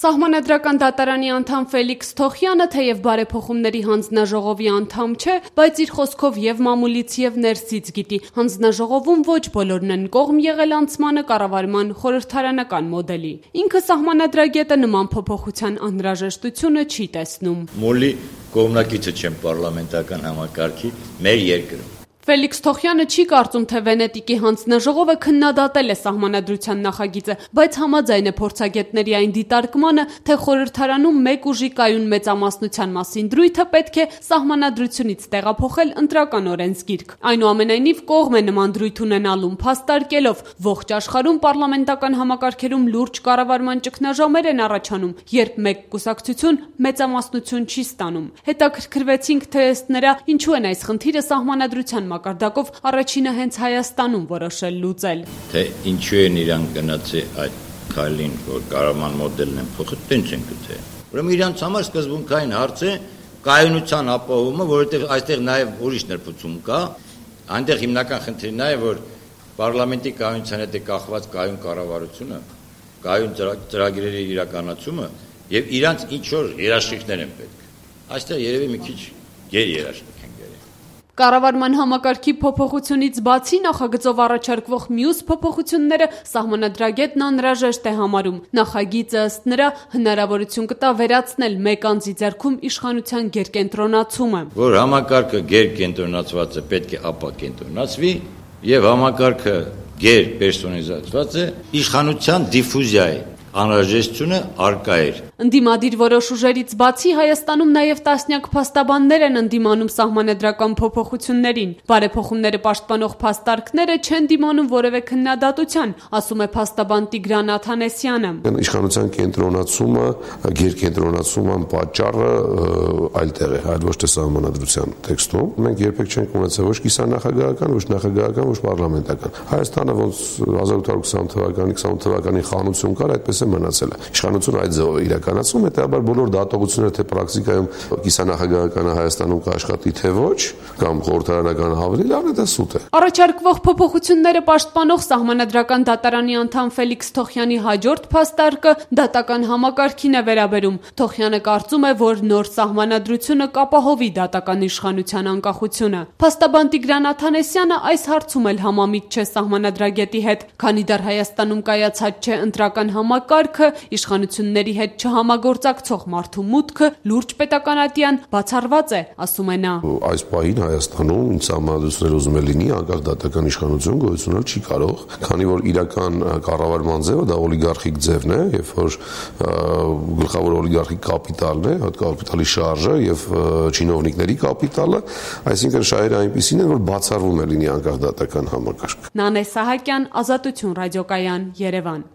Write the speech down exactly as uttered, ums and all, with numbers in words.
Սահմանադրական դատարանի անդամ Ֆելիքս Թոխյանը թեև բարեփոխումների հանձնաժողովի անդամ չէ, բայց իր խոսքով եւ մամուլից եւ ներսից գիտի, հանձնաժողովում ոչ բոլորն են կողմ եղել անցմանը կառավարման խորհրդարանական մոդելի։ Ինքը սահմանադրագետը նման փոփոխության անհրաժեշտությունը չի տեսնում։ Մոլի կողմնակիցը չեմ պարլամենտական համակարգի մեր երկրում։ Ֆելիքս Թոխյանը չի կարծում, թե Վենետիկի հանձնաժողովը քննադատել է սահմանադրության նախագիծը, բայց համաձայն է փորձագետների այն դիտարկմանը, թե խորհրդարանում մեկ ուժի կայուն մեծամասնության մասին դրույթը պետք է սահմանադրությունից տեղափոխել ընտրական օրենսգիրք։ Այնուամենայնիվ կողմ է նման դրույթ ունենալուն, փաստարկելով ողջ աշխարհում պարլամենտական համակարգերում լուրջ կառավարման ճգնաժամեր են առաջանում, երբ մեկ կուսակցություն մեծամասնություն չի ստանում։ Հետաքրքրվեցինք, թե ըստ նրա ինչու են այս խնդիրը սահմանադրության մակարդակով առաջինը հենց Հայաստանում որոշել լուծել։ Թե ինչու են իրան գնացել այդ քայլին, որ կառավարման մոդելն են փոխել, տենց են գտել։ Ուրեմն իրանց համար սկզբունքային հարց է կայունության ապահովումը, որովհետև այստեղ նաև ուրիշ նրբություն կա, այնտեղ հիմնական խնդիրն է, որ պարլամենտի կայունության հետ է կախված կայուն կառավարությունը, կայուն ծրագրերի իրականացումը եւ իրանց ինչ որ երաշխիքներ են պետք։ Այստեղ երևի մի քիչ գերերաշխիք են գերել։ Կառավարման համակարգի փոփոխությունից բացի նախագծով առաջարկվող մյուս փոփոխությունները սահմանադրագետն անհրաժեշտ է համարում։ Նախագիծը ըստ նրա հնարավորություն կտա վերացնել մեկ անձի ձեռքում իշխանության գերկենտրոնացումը, որ համակարգը գերկենտրոնացված է, պետք է ապակենտրոնացվի եւ համակարգը գերպերսոնալիզացված է, իշխանության դիֆուզիայի անհրաժեշտությունը արկա էր։ Ընդդիմադիր որոշ ուժերից բացի Հայաստանում նաև տասնյակ փաստաբաններ են ընդդիմանում սահմանադրական փոփոխություններին։ Բարեփոխումները պաշտպանող փաստարկները չեն դիմանում որևէ քննադատության, ասում է փաստաբան Տիգրան Աթանեսյանը։ Իշխանության կենտրոնացումը, գերկենտրոնացման պատճառը այլտեղ է, այլ ոչ թե սահմանադրության տեքստում։ Մենք երբեք չենք ունեցել ոչ կիսանախագահական, ոչ նախագահական, ոչ պարլամենտական։ Հայաստանը ոնց հազար ութ հարյուր քսան թվականի, քսան թվականի խանություն կար, այդպես է մնացել է։ Իշխանությունը այդ ձևով իրականացում, հետաբար բոլոր դատողությունները թե պրակտիկայում կիսանախագահականը Հայաստանում կաշխատի թե ոչ, կամ խորհրդարանական ավելի լավն է, դա սուտ է։ Առաջարկվող փոփոխությունները պաշտպանող սահմանադրական դատարանի անդամ Ֆելիքս Թոխյանի հաջորդ փաստարկը դատական համակարգին է վերաբերում։ Թոխյանը կարծում է, որ նոր սահմանադրությունը կապահովի դատական իշխանության անկախությունը։ Փաստաբան Տիգրան Աթանեսյանը այս հարցում էլ համամիտ չէ սահմանադրագետի հետ, քանի դեռ Հայաստանում կայացած չէ ընտրական համակարգը, իշխանությունների հետ չհամագործակցող մարդու մուտքը լուրջ պետականատյան բացառված է, ասում է նա։ Այս պահին Հայաստանում ինչ սահմանադրություններ ուզում է լինի, անկախ դատական իշխանություն գոյությունել չի կարող, քանի որ իրական կառավարման ձևը դա օլիգարխիկ ձևն է, երբ որ գլխավոր օլիգարխիկ կապիտալն է, հատ կապիտալի շարժը եւ չինովնիկների կապիտալը, այսինքն շահերը այնպիսին են, որ բացառվում է լինի անկախ դատական համակարգ։ Նանե Սահակյան, Ազատություն ռադիոկայան, Երևան։